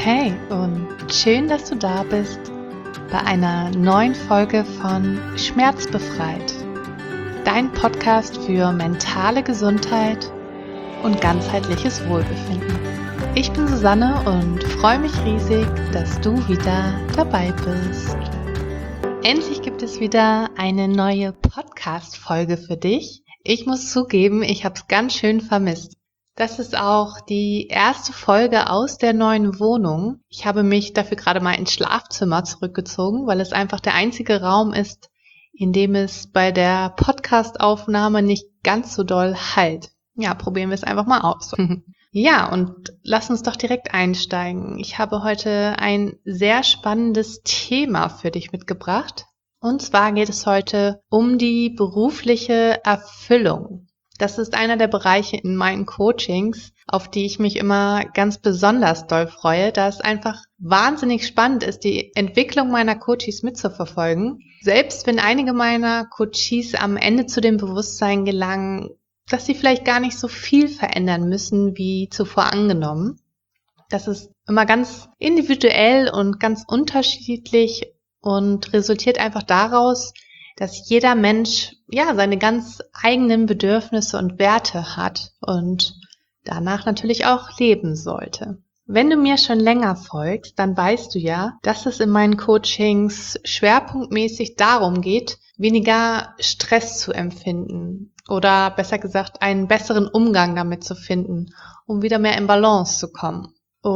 Hey und schön, dass du da bist bei einer neuen Folge von Schmerzbefreit, dein Podcast für mentale Gesundheit und ganzheitliches Wohlbefinden. Ich bin Susanne und freue mich riesig, dass du wieder dabei bist. Endlich gibt es wieder eine neue Podcast-Folge für dich. Ich muss zugeben, ich habe es ganz schön vermisst. Das ist auch die erste Folge aus der neuen Wohnung. Ich habe mich dafür gerade mal ins Schlafzimmer zurückgezogen, weil es einfach der einzige Raum ist, in dem es bei der Podcast-Aufnahme nicht ganz so doll hallt. Ja, probieren wir es einfach mal aus. Ja, und lass uns doch direkt einsteigen. Ich habe heute ein sehr spannendes Thema für dich mitgebracht. Und zwar geht es heute um die berufliche Erfüllung. Das ist einer der Bereiche in meinen Coachings, auf die ich mich immer ganz besonders doll freue, da es einfach wahnsinnig spannend ist, die Entwicklung meiner Coaches mitzuverfolgen. Selbst wenn einige meiner Coaches am Ende zu dem Bewusstsein gelangen, dass sie vielleicht gar nicht so viel verändern müssen wie zuvor angenommen. Das ist immer ganz individuell und ganz unterschiedlich und resultiert einfach daraus, dass jeder Mensch seine ganz eigenen Bedürfnisse und Werte hat und danach natürlich auch leben sollte. Wenn du mir schon länger folgst, dann weißt du ja, dass es in meinen Coachings schwerpunktmäßig darum geht, weniger Stress zu empfinden oder besser gesagt einen besseren Umgang damit zu finden, um wieder mehr in Balance zu kommen.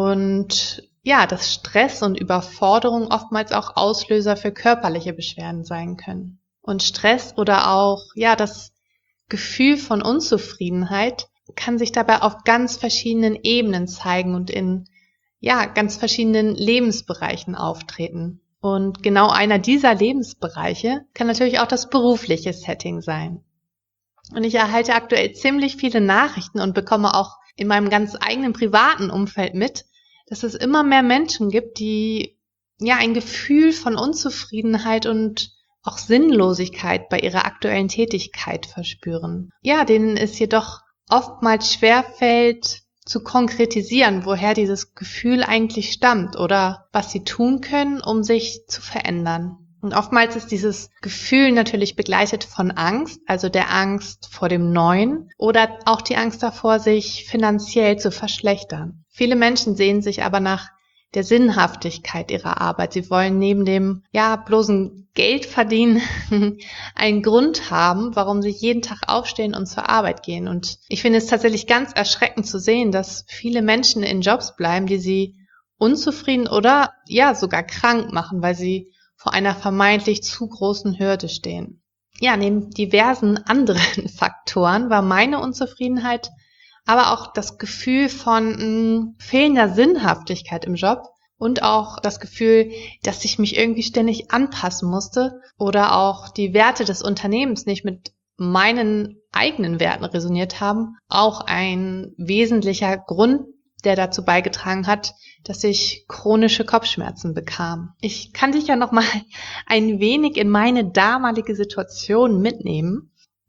Und dass Stress und Überforderung oftmals auch Auslöser für körperliche Beschwerden sein können. Und Stress oder auch das Gefühl von Unzufriedenheit kann sich dabei auf ganz verschiedenen Ebenen zeigen und in ganz verschiedenen Lebensbereichen auftreten. Und genau einer dieser Lebensbereiche kann natürlich auch das berufliche Setting sein. Und ich erhalte aktuell ziemlich viele Nachrichten und bekomme auch in meinem ganz eigenen privaten Umfeld mit, dass es immer mehr Menschen gibt, die ein Gefühl von Unzufriedenheit und auch Sinnlosigkeit bei ihrer aktuellen Tätigkeit verspüren. Denen es jedoch oftmals schwerfällt zu konkretisieren, woher dieses Gefühl eigentlich stammt oder was sie tun können, um sich zu verändern. Und oftmals ist dieses Gefühl natürlich begleitet von Angst, also der Angst vor dem Neuen oder auch die Angst davor, sich finanziell zu verschlechtern. Viele Menschen sehen sich aber nach der Sinnhaftigkeit ihrer Arbeit. Sie wollen neben dem bloßen Geld verdienen einen Grund haben, warum sie jeden Tag aufstehen und zur Arbeit gehen. Und ich finde es tatsächlich ganz erschreckend zu sehen, dass viele Menschen in Jobs bleiben, die sie unzufrieden oder sogar krank machen, weil sie vor einer vermeintlich zu großen Hürde stehen. Neben diversen anderen Faktoren war meine Unzufriedenheit aber auch das Gefühl von fehlender Sinnhaftigkeit im Job und auch das Gefühl, dass ich mich irgendwie ständig anpassen musste oder auch die Werte des Unternehmens nicht mit meinen eigenen Werten resoniert haben, auch ein wesentlicher Grund, der dazu beigetragen hat, dass ich chronische Kopfschmerzen bekam. Ich kann dich ja noch mal ein wenig in meine damalige Situation mitnehmen.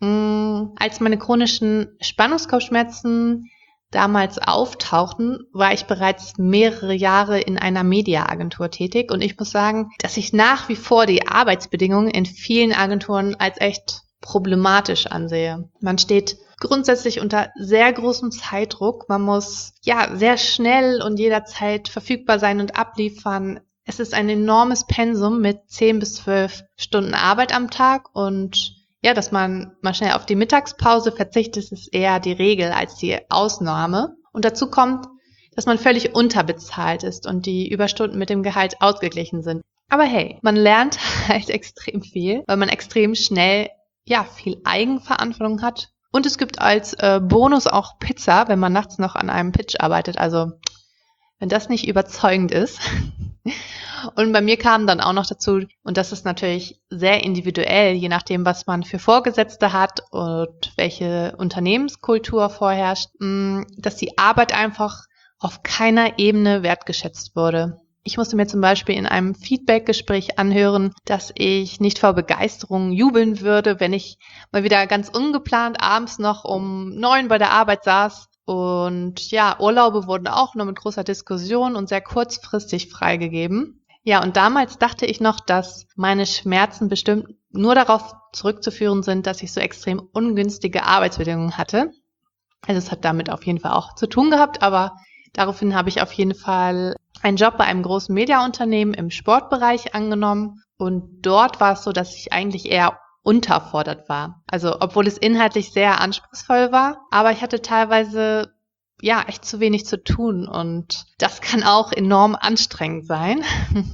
Als meine chronischen Spannungskopfschmerzen damals auftauchten, war ich bereits mehrere Jahre in einer Mediaagentur tätig und ich muss sagen, dass ich nach wie vor die Arbeitsbedingungen in vielen Agenturen als echt problematisch ansehe. Man steht grundsätzlich unter sehr großem Zeitdruck, man muss sehr schnell und jederzeit verfügbar sein und abliefern. Es ist ein enormes Pensum mit 10 bis 12 Stunden Arbeit am Tag und dass man mal schnell auf die Mittagspause verzichtet, ist eher die Regel als die Ausnahme. Und dazu kommt, dass man völlig unterbezahlt ist und die Überstunden mit dem Gehalt ausgeglichen sind. Aber hey, man lernt halt extrem viel, weil man extrem schnell viel Eigenverantwortung hat. Und es gibt als Bonus auch Pizza, wenn man nachts noch an einem Pitch arbeitet. Also wenn das nicht überzeugend ist. Und bei mir kam dann auch noch dazu, und das ist natürlich sehr individuell, je nachdem, was man für Vorgesetzte hat und welche Unternehmenskultur vorherrscht, dass die Arbeit einfach auf keiner Ebene wertgeschätzt wurde. Ich musste mir zum Beispiel in einem Feedback-Gespräch anhören, dass ich nicht vor Begeisterung jubeln würde, wenn ich mal wieder ganz ungeplant abends noch um 9 bei der Arbeit saß Und ja, Urlaube wurden auch nur mit großer Diskussion und sehr kurzfristig freigegeben. Ja, und damals dachte ich noch, dass meine Schmerzen bestimmt nur darauf zurückzuführen sind, dass ich so extrem ungünstige Arbeitsbedingungen hatte. Also es hat damit auf jeden Fall auch zu tun gehabt, aber daraufhin habe ich auf jeden Fall einen Job bei einem großen Mediaunternehmen im Sportbereich angenommen. Und dort war es so, dass ich eigentlich eher unterfordert war. Also obwohl es inhaltlich sehr anspruchsvoll war, aber ich hatte teilweise ja echt zu wenig zu tun und das kann auch enorm anstrengend sein.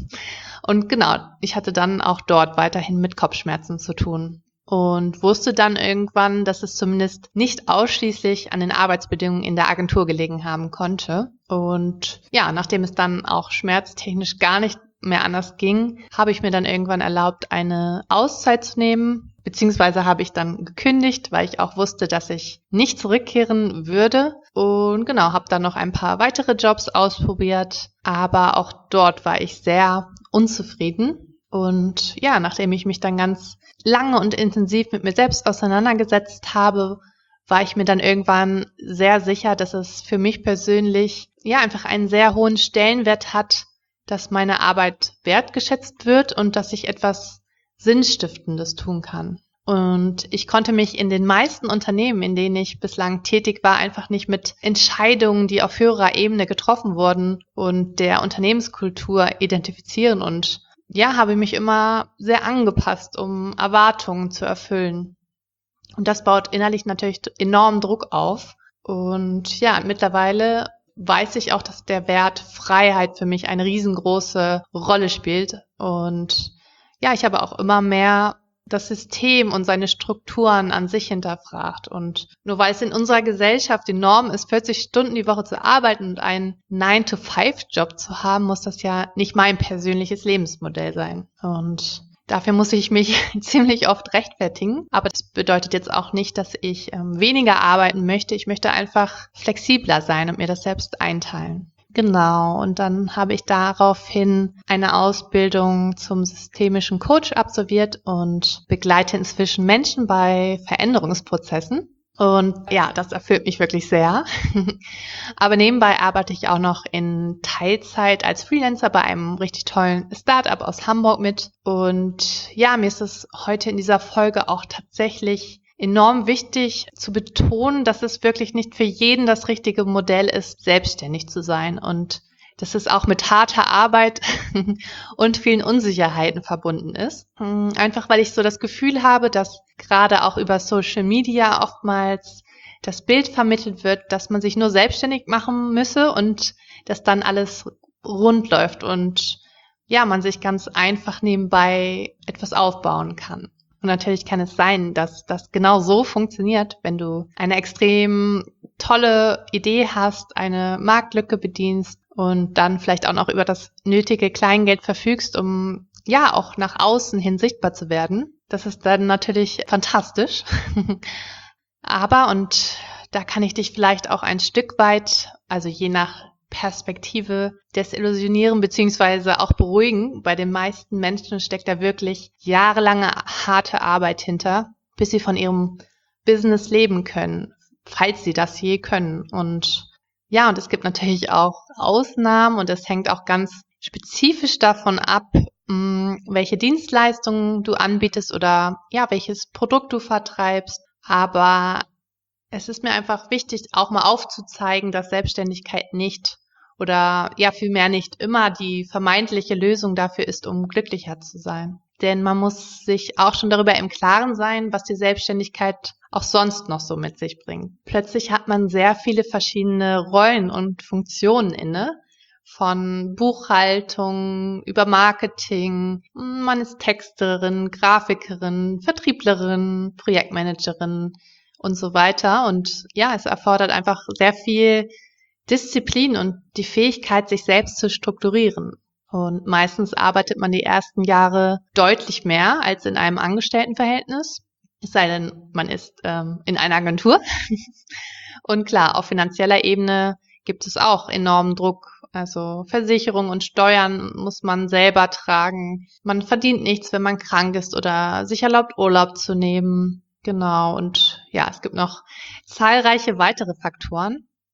Und genau, ich hatte dann auch dort weiterhin mit Kopfschmerzen zu tun und wusste dann irgendwann, dass es zumindest nicht ausschließlich an den Arbeitsbedingungen in der Agentur gelegen haben konnte. Und ja, nachdem es dann auch schmerztechnisch gar nicht mehr anders ging, habe ich mir dann irgendwann erlaubt, eine Auszeit zu nehmen, beziehungsweise habe ich dann gekündigt, weil ich auch wusste, dass ich nicht zurückkehren würde. Und genau, habe dann noch ein paar weitere Jobs ausprobiert, aber auch dort war ich sehr unzufrieden. Und ja, nachdem ich mich dann ganz lange und intensiv mit mir selbst auseinandergesetzt habe, war ich mir dann irgendwann sehr sicher, dass es für mich persönlich ja einfach einen sehr hohen Stellenwert hat, dass meine Arbeit wertgeschätzt wird und dass ich etwas Sinnstiftendes tun kann. Und ich konnte mich in den meisten Unternehmen, in denen ich bislang tätig war, einfach nicht mit Entscheidungen, die auf höherer Ebene getroffen wurden und der Unternehmenskultur identifizieren und ja, habe mich immer sehr angepasst, um Erwartungen zu erfüllen. Und das baut innerlich natürlich enormen Druck auf. Und ja, mittlerweile weiß ich auch, dass der Wert Freiheit für mich eine riesengroße Rolle spielt. Und ja, ich habe auch immer mehr das System und seine Strukturen an sich hinterfragt. Und nur weil es in unserer Gesellschaft die Norm ist, 40 Stunden die Woche zu arbeiten und einen 9-to-5-Job zu haben, muss das ja nicht mein persönliches Lebensmodell sein. Und dafür muss ich mich ziemlich oft rechtfertigen. Aber das bedeutet jetzt auch nicht, dass ich weniger arbeiten möchte. Ich möchte einfach flexibler sein und mir das selbst einteilen. Genau, und dann habe ich daraufhin eine Ausbildung zum systemischen Coach absolviert und begleite inzwischen Menschen bei Veränderungsprozessen. Und ja, das erfüllt mich wirklich sehr. Aber nebenbei arbeite ich auch noch in Teilzeit als Freelancer bei einem richtig tollen Startup aus Hamburg mit. Und ja, mir ist es heute in dieser Folge auch tatsächlich enorm wichtig zu betonen, dass es wirklich nicht für jeden das richtige Modell ist, selbstständig zu sein und dass es auch mit harter Arbeit und vielen Unsicherheiten verbunden ist. Einfach weil ich so das Gefühl habe, dass gerade auch über Social Media oftmals das Bild vermittelt wird, dass man sich nur selbstständig machen müsse und dass dann alles rund läuft und ja, man sich ganz einfach nebenbei etwas aufbauen kann. Und natürlich kann es sein, dass das genau so funktioniert, wenn du eine extrem tolle Idee hast, eine Marktlücke bedienst und dann vielleicht auch noch über das nötige Kleingeld verfügst, um ja auch nach außen hin sichtbar zu werden. Das ist dann natürlich fantastisch. Aber, und da kann ich dich vielleicht auch ein Stück weit, also je nach Perspektive desillusionieren beziehungsweise auch beruhigen. Bei den meisten Menschen steckt da wirklich jahrelange harte Arbeit hinter, bis sie von ihrem Business leben können, falls sie das je können. Und ja, und es gibt natürlich auch Ausnahmen und es hängt auch ganz spezifisch davon ab, welche Dienstleistungen du anbietest oder ja, welches Produkt du vertreibst. Aber es ist mir einfach wichtig, auch mal aufzuzeigen, dass Selbstständigkeit nicht oder ja vielmehr nicht immer die vermeintliche Lösung dafür ist, um glücklicher zu sein. Denn man muss sich auch schon darüber im Klaren sein, was die Selbstständigkeit auch sonst noch so mit sich bringt. Plötzlich hat man sehr viele verschiedene Rollen und Funktionen inne, von Buchhaltung über Marketing, man ist Texterin, Grafikerin, Vertrieblerin, Projektmanagerin und so weiter. Und ja, es erfordert einfach sehr viel Disziplin und die Fähigkeit, sich selbst zu strukturieren. Und meistens arbeitet man die ersten Jahre deutlich mehr als in einem Angestelltenverhältnis. Es sei denn, man ist in einer Agentur. Und klar, auf finanzieller Ebene gibt es auch enormen Druck. Also Versicherung und Steuern muss man selber tragen. Man verdient nichts, wenn man krank ist oder sich erlaubt, Urlaub zu nehmen. Genau, und ja, es gibt noch zahlreiche weitere Faktoren.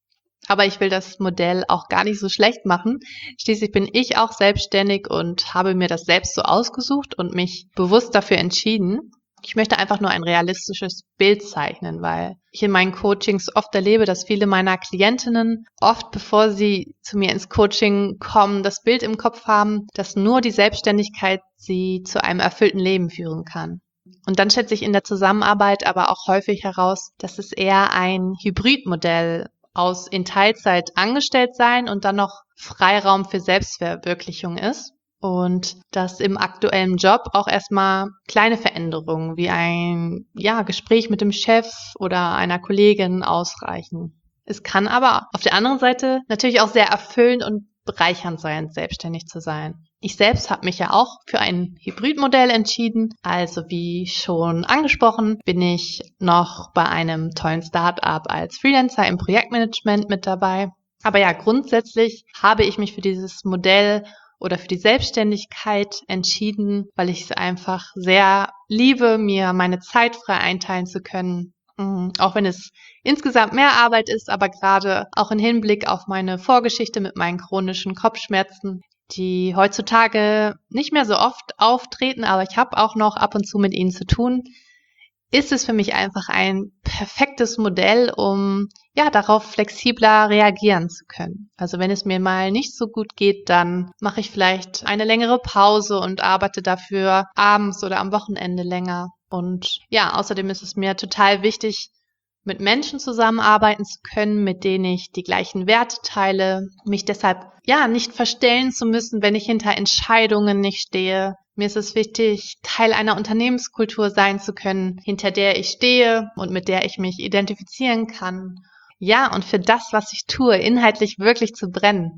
Aber ich will das Modell auch gar nicht so schlecht machen. Schließlich bin ich auch selbstständig und habe mir das selbst so ausgesucht und mich bewusst dafür entschieden. Ich möchte einfach nur ein realistisches Bild zeichnen, weil ich in meinen Coachings oft erlebe, dass viele meiner Klientinnen oft, bevor sie zu mir ins Coaching kommen, das Bild im Kopf haben, dass nur die Selbstständigkeit sie zu einem erfüllten Leben führen kann. Und dann schätze ich in der Zusammenarbeit aber auch häufig heraus, dass es eher ein Hybridmodell aus in Teilzeit angestellt sein und dann noch Freiraum für Selbstverwirklichung ist. Und dass im aktuellen Job auch erstmal kleine Veränderungen wie ein Gespräch mit dem Chef oder einer Kollegin ausreichen. Es kann aber auf der anderen Seite natürlich auch sehr erfüllend und bereichernd sein, selbstständig zu sein. Ich selbst habe mich ja auch für ein Hybridmodell entschieden. Also wie schon angesprochen, bin ich noch bei einem tollen Start-up als Freelancer im Projektmanagement mit dabei. Aber ja, grundsätzlich habe ich mich für dieses Modell oder für die Selbstständigkeit entschieden, weil ich es einfach sehr liebe, mir meine Zeit frei einteilen zu können. Auch wenn es insgesamt mehr Arbeit ist, aber gerade auch im Hinblick auf meine Vorgeschichte mit meinen chronischen Kopfschmerzen, die heutzutage nicht mehr so oft auftreten, aber ich habe auch noch ab und zu mit ihnen zu tun, ist es für mich einfach ein perfektes Modell, um darauf flexibler reagieren zu können. Also wenn es mir mal nicht so gut geht, dann mache ich vielleicht eine längere Pause und arbeite dafür abends oder am Wochenende länger. Und ja, außerdem ist es mir total wichtig, mit Menschen zusammenarbeiten zu können, mit denen ich die gleichen Werte teile, mich deshalb nicht verstellen zu müssen, wenn ich hinter Entscheidungen nicht stehe. Mir ist es wichtig, Teil einer Unternehmenskultur sein zu können, hinter der ich stehe und mit der ich mich identifizieren kann. Ja, und für das, was ich tue, inhaltlich wirklich zu brennen.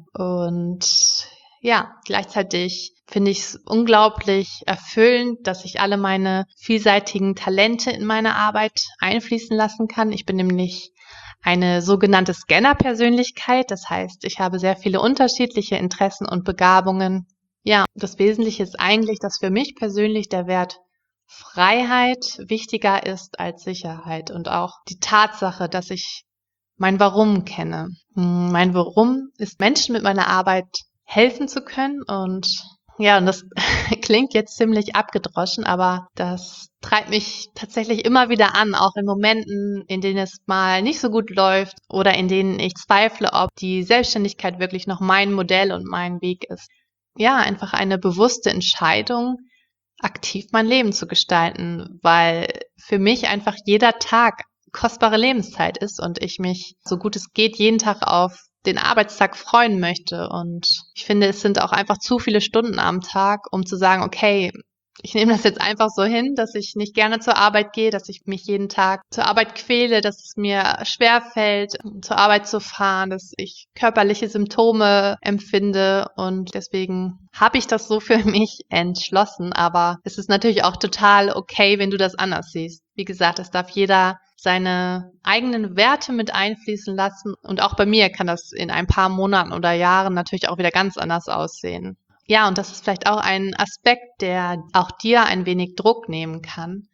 Und gleichzeitig finde ich es unglaublich erfüllend, dass ich alle meine vielseitigen Talente in meine Arbeit einfließen lassen kann. Ich bin nämlich eine sogenannte Scanner-Persönlichkeit. Das heißt, ich habe sehr viele unterschiedliche Interessen und Begabungen. Ja, das Wesentliche ist eigentlich, dass für mich persönlich der Wert Freiheit wichtiger ist als Sicherheit und auch die Tatsache, dass ich mein Warum kenne. Mein Warum ist, Menschen mit meiner Arbeit helfen zu können und das klingt jetzt ziemlich abgedroschen, aber das treibt mich tatsächlich immer wieder an, auch in Momenten, in denen es mal nicht so gut läuft oder in denen ich zweifle, ob die Selbstständigkeit wirklich noch mein Modell und mein Weg ist. Ja, einfach eine bewusste Entscheidung, aktiv mein Leben zu gestalten, weil für mich einfach jeder Tag kostbare Lebenszeit ist und ich mich, so gut es geht, jeden Tag auf den Arbeitstag freuen möchte. Und ich finde, es sind auch einfach zu viele Stunden am Tag, um zu sagen, okay, ich nehme das jetzt einfach so hin, dass ich nicht gerne zur Arbeit gehe, dass ich mich jeden Tag zur Arbeit quäle, dass es mir schwerfällt, zur Arbeit zu fahren, dass ich körperliche Symptome empfinde und deswegen habe ich das so für mich entschlossen. Aber es ist natürlich auch total okay, wenn du das anders siehst. Wie gesagt, es darf jeder seine eigenen Werte mit einfließen lassen und auch bei mir kann das in ein paar Monaten oder Jahren natürlich auch wieder ganz anders aussehen. Ja, und das ist vielleicht auch ein Aspekt, der auch dir ein wenig Druck nehmen kann.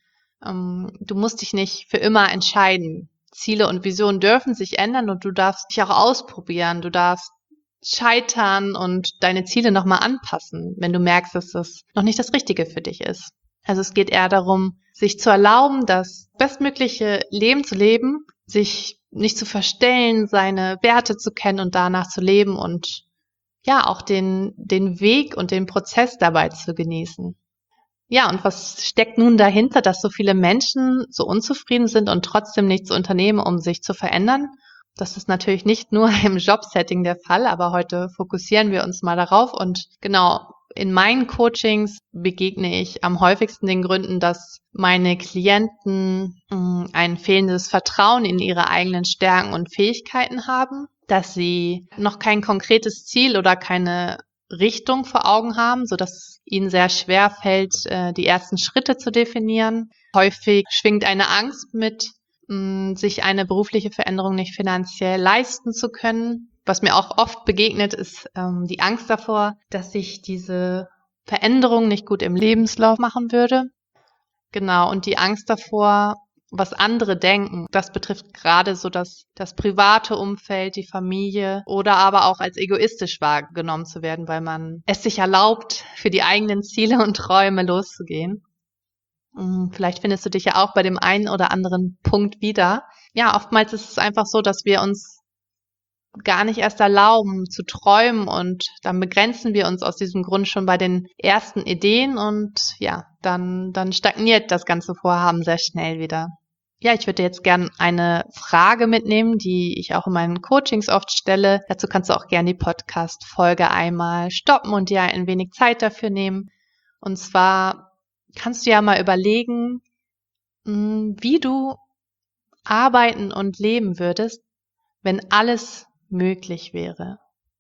Du musst dich nicht für immer entscheiden. Ziele und Visionen dürfen sich ändern und du darfst dich auch ausprobieren. Du darfst scheitern und deine Ziele nochmal anpassen, wenn du merkst, dass das noch nicht das Richtige für dich ist. Also es geht eher darum, sich zu erlauben, das bestmögliche Leben zu leben, sich nicht zu verstellen, seine Werte zu kennen und danach zu leben und auch den Weg und den Prozess dabei zu genießen. Ja, und was steckt nun dahinter, dass so viele Menschen so unzufrieden sind und trotzdem nichts unternehmen, um sich zu verändern? Das ist natürlich nicht nur im Jobsetting der Fall, aber heute fokussieren wir uns mal darauf. Und genau, in meinen Coachings begegne ich am häufigsten den Gründen, dass meine Klienten ein fehlendes Vertrauen in ihre eigenen Stärken und Fähigkeiten haben, dass sie noch kein konkretes Ziel oder keine Richtung vor Augen haben, sodass es ihnen sehr schwer fällt, die ersten Schritte zu definieren. Häufig schwingt eine Angst mit, sich eine berufliche Veränderung nicht finanziell leisten zu können. Was mir auch oft begegnet, ist die Angst davor, dass ich diese Veränderung nicht gut im Lebenslauf machen würde. Genau, und die Angst davor, was andere denken. Das betrifft gerade so das private Umfeld, die Familie oder aber auch als egoistisch wahrgenommen zu werden, weil man es sich erlaubt, für die eigenen Ziele und Träume loszugehen. Vielleicht findest du dich ja auch bei dem einen oder anderen Punkt wieder. Ja, oftmals ist es einfach so, dass wir uns gar nicht erst erlauben zu träumen und dann begrenzen wir uns aus diesem Grund schon bei den ersten Ideen und ja, dann stagniert das ganze Vorhaben sehr schnell wieder. Ja, ich würde jetzt gerne eine Frage mitnehmen, die ich auch in meinen Coachings oft stelle. Dazu kannst du auch gerne die Podcast-Folge einmal stoppen und dir ein wenig Zeit dafür nehmen. Und zwar kannst du ja mal überlegen, wie du arbeiten und leben würdest, wenn alles möglich wäre.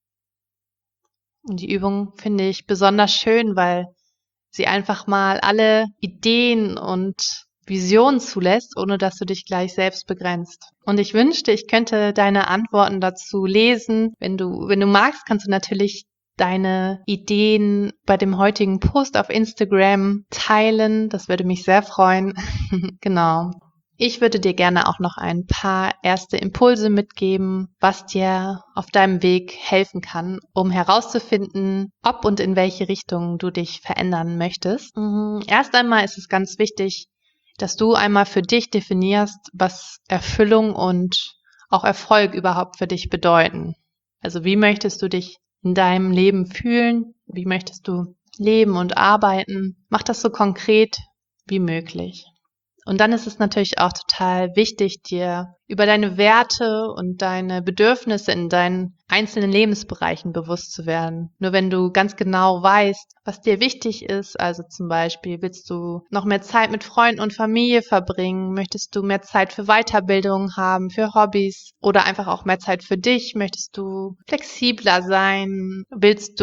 Und die Übung finde ich besonders schön, weil sie einfach mal alle Ideen und Visionen zulässt, ohne dass du dich gleich selbst begrenzt. Und ich wünschte, ich könnte deine Antworten dazu lesen. Wenn du magst, kannst du natürlich deine Ideen bei dem heutigen Post auf Instagram teilen. Das würde mich sehr freuen. Genau. Ich würde dir gerne auch noch ein paar erste Impulse mitgeben, was dir auf deinem Weg helfen kann, um herauszufinden, ob und in welche Richtung du dich verändern möchtest. Erst einmal ist es ganz wichtig, dass du einmal für dich definierst, was Erfüllung und auch Erfolg überhaupt für dich bedeuten. Also wie möchtest du dich in deinem Leben fühlen? Wie möchtest du leben und arbeiten? Mach das so konkret wie möglich. Und dann ist es natürlich auch total wichtig, dir über deine Werte und deine Bedürfnisse in deinen einzelnen Lebensbereichen bewusst zu werden. Nur wenn du ganz genau weißt, was dir wichtig ist, also zum Beispiel willst du noch mehr Zeit mit Freunden und Familie verbringen, möchtest du mehr Zeit für Weiterbildung haben, für Hobbys oder einfach auch mehr Zeit für dich, möchtest du flexibler sein, willst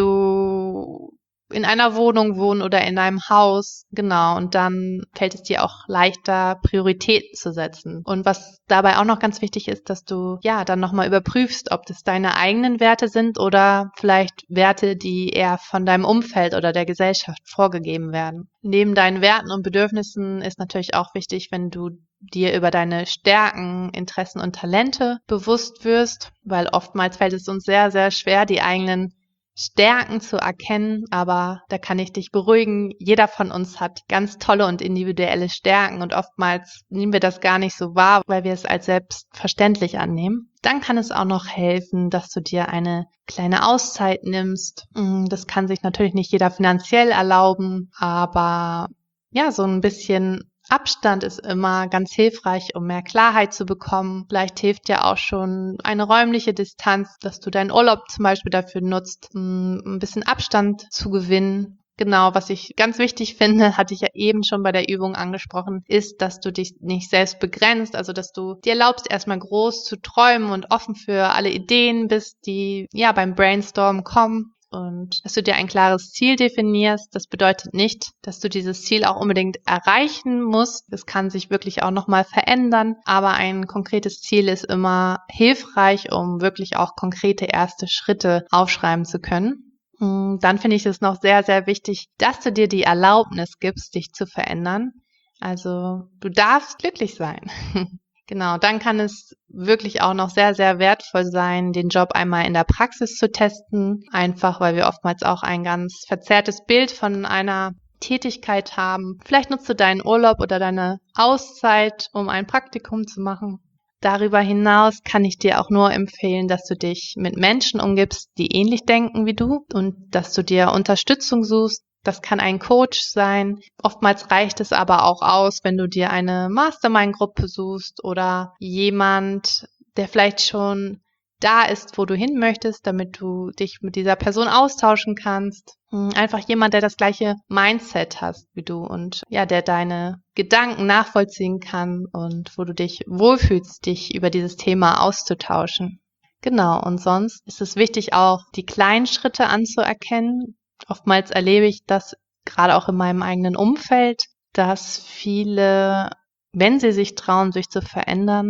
du in einer Wohnung wohnen oder in einem Haus, genau, und dann fällt es dir auch leichter, Prioritäten zu setzen. Und was dabei auch noch ganz wichtig ist, dass du ja dann nochmal überprüfst, ob das deine eigenen Werte sind oder vielleicht Werte, die eher von deinem Umfeld oder der Gesellschaft vorgegeben werden. Neben deinen Werten und Bedürfnissen ist natürlich auch wichtig, wenn du dir über deine Stärken, Interessen und Talente bewusst wirst, weil oftmals fällt es uns sehr, sehr schwer, die eigenen Stärken zu erkennen, aber da kann ich dich beruhigen, jeder von uns hat ganz tolle und individuelle Stärken und oftmals nehmen wir das gar nicht so wahr, weil wir es als selbstverständlich annehmen. Dann kann es auch noch helfen, dass du dir eine kleine Auszeit nimmst. Das kann sich natürlich nicht jeder finanziell erlauben, aber ja, so ein bisschen Abstand ist immer ganz hilfreich, um mehr Klarheit zu bekommen. Vielleicht hilft ja auch schon eine räumliche Distanz, dass du deinen Urlaub zum Beispiel dafür nutzt, ein bisschen Abstand zu gewinnen. Genau, was ich ganz wichtig finde, hatte ich ja eben schon bei der Übung angesprochen, ist, dass du dich nicht selbst begrenzt, also dass du dir erlaubst, erstmal groß zu träumen und offen für alle Ideen bist, die ja beim Brainstorm kommen. Und dass du dir ein klares Ziel definierst, das bedeutet nicht, dass du dieses Ziel auch unbedingt erreichen musst. Das kann sich wirklich auch nochmal verändern, aber ein konkretes Ziel ist immer hilfreich, um wirklich auch konkrete erste Schritte aufschreiben zu können. Dann finde ich es noch sehr, sehr wichtig, dass du dir die Erlaubnis gibst, dich zu verändern. Also du darfst glücklich sein. Genau, dann kann es wirklich auch noch sehr, sehr wertvoll sein, den Job einmal in der Praxis zu testen, einfach weil wir oftmals auch ein ganz verzerrtes Bild von einer Tätigkeit haben. Vielleicht nutzt du deinen Urlaub oder deine Auszeit, um ein Praktikum zu machen. Darüber hinaus kann ich dir auch nur empfehlen, dass du dich mit Menschen umgibst, die ähnlich denken wie du und dass du dir Unterstützung suchst. Das kann ein Coach sein. Oftmals reicht es aber auch aus, wenn du dir eine Mastermind-Gruppe suchst oder jemand, der vielleicht schon da ist, wo du hin möchtest, damit du dich mit dieser Person austauschen kannst. Einfach jemand, der das gleiche Mindset hast wie du und ja, der deine Gedanken nachvollziehen kann und wo du dich wohlfühlst, dich über dieses Thema auszutauschen. Genau, und sonst ist es wichtig, auch die kleinen Schritte anzuerkennen. Oftmals erlebe ich das gerade auch in meinem eigenen Umfeld, dass viele, wenn sie sich trauen, sich zu verändern,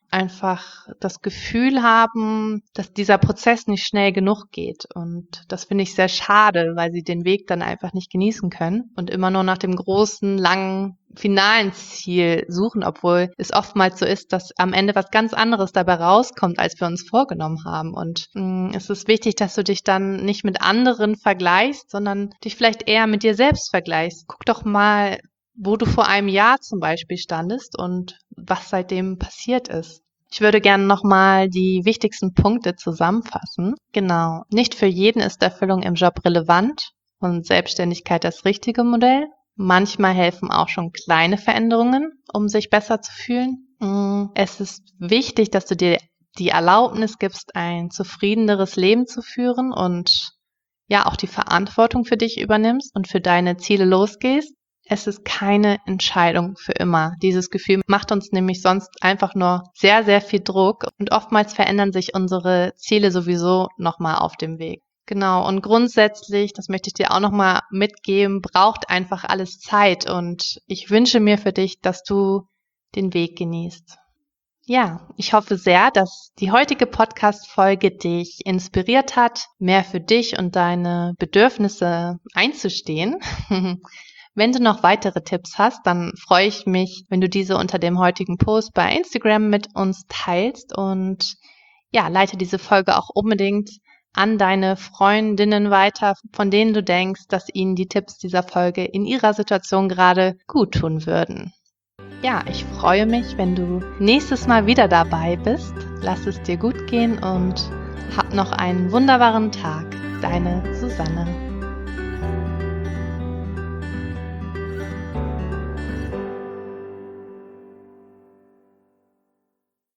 einfach das Gefühl haben, dass dieser Prozess nicht schnell genug geht. Und das finde ich sehr schade, weil sie den Weg dann einfach nicht genießen können und immer nur nach dem großen, langen, finalen Ziel suchen, obwohl es oftmals so ist, dass am Ende was ganz anderes dabei rauskommt, als wir uns vorgenommen haben. Und es ist wichtig, dass du dich dann nicht mit anderen vergleichst, sondern dich vielleicht eher mit dir selbst vergleichst. Guck doch mal, wo du vor einem Jahr zum Beispiel standest und was seitdem passiert ist. Ich würde gerne nochmal die wichtigsten Punkte zusammenfassen. Genau. Nicht für jeden ist Erfüllung im Job relevant und Selbstständigkeit das richtige Modell. Manchmal helfen auch schon kleine Veränderungen, um sich besser zu fühlen. Es ist wichtig, dass du dir die Erlaubnis gibst, ein zufriedeneres Leben zu führen und ja auch die Verantwortung für dich übernimmst und für deine Ziele losgehst. Es ist keine Entscheidung für immer. Dieses Gefühl macht uns nämlich sonst einfach nur sehr, sehr viel Druck und oftmals verändern sich unsere Ziele sowieso nochmal auf dem Weg. Genau, und grundsätzlich, das möchte ich dir auch nochmal mitgeben, braucht einfach alles Zeit und ich wünsche mir für dich, dass du den Weg genießt. Ja, ich hoffe sehr, dass die heutige Podcast-Folge dich inspiriert hat, mehr für dich und deine Bedürfnisse einzustehen. Wenn du noch weitere Tipps hast, dann freue ich mich, wenn du diese unter dem heutigen Post bei Instagram mit uns teilst und ja, leite diese Folge auch unbedingt an deine Freundinnen weiter, von denen du denkst, dass ihnen die Tipps dieser Folge in ihrer Situation gerade gut tun würden. Ja, ich freue mich, wenn du nächstes Mal wieder dabei bist. Lass es dir gut gehen und hab noch einen wunderbaren Tag. Deine Susanne.